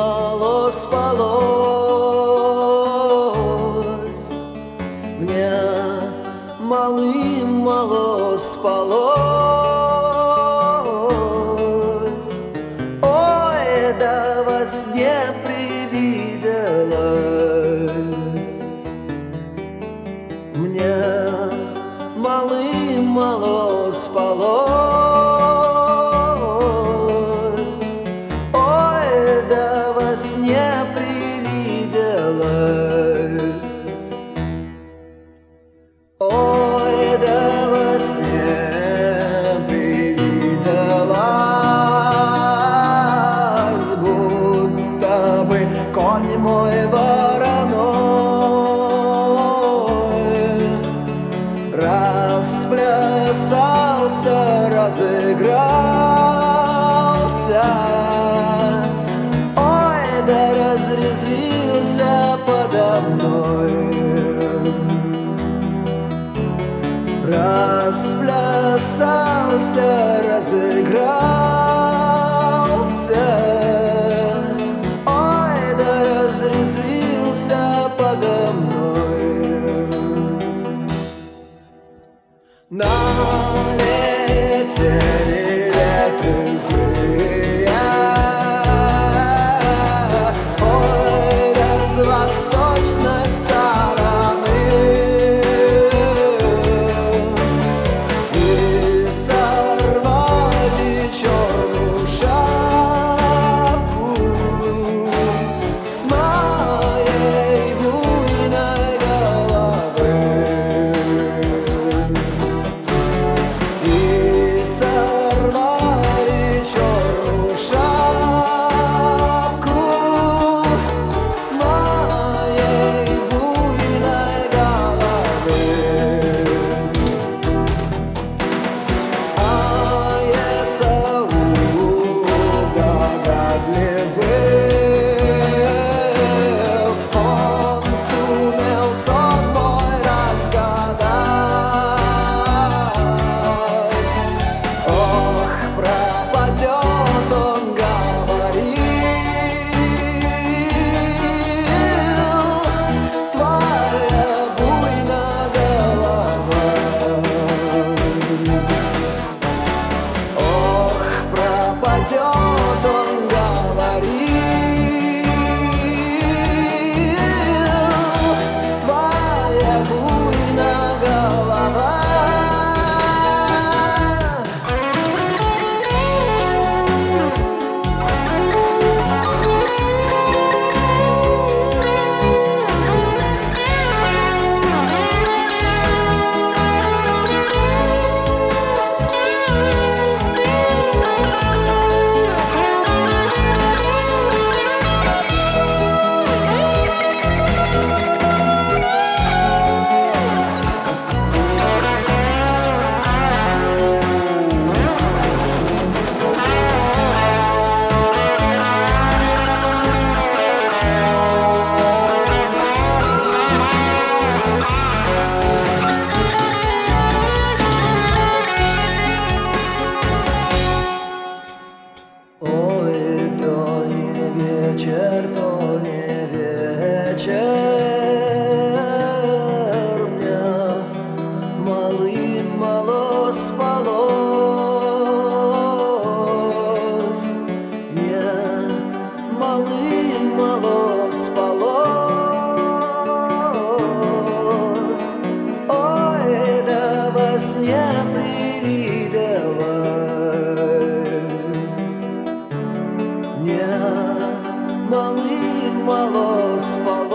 мало спалось, мне малым мало спалось. Ой, да во сне привиделось мне малым мало спалось. Ой, да во сне привиделось. Ой, да во сне привиделось, будто бы конь мой вороной расплясался, разыгрался. Ой, да разрезвился подо мной. Расплясался, разыгрался. Ой, да разрезвился подо мной. Налетели ветры злые, ой, да с восточной стороны, и сорвали черную шапку с моей буйной головы. И сорвали черную шапку с моей буйной головы. А Есаул догадлив был, он сумел сон мой разгадать. Ох, пропадет он, говорил, твоя буйная голова. Ох, пропадет он, говорил, твоя буйная голова. Ой, то не вечер, то не вечер, мне малым мало спалось, мне малым мало спалось. Ой, да во сне привиделось мне малым мало спалось.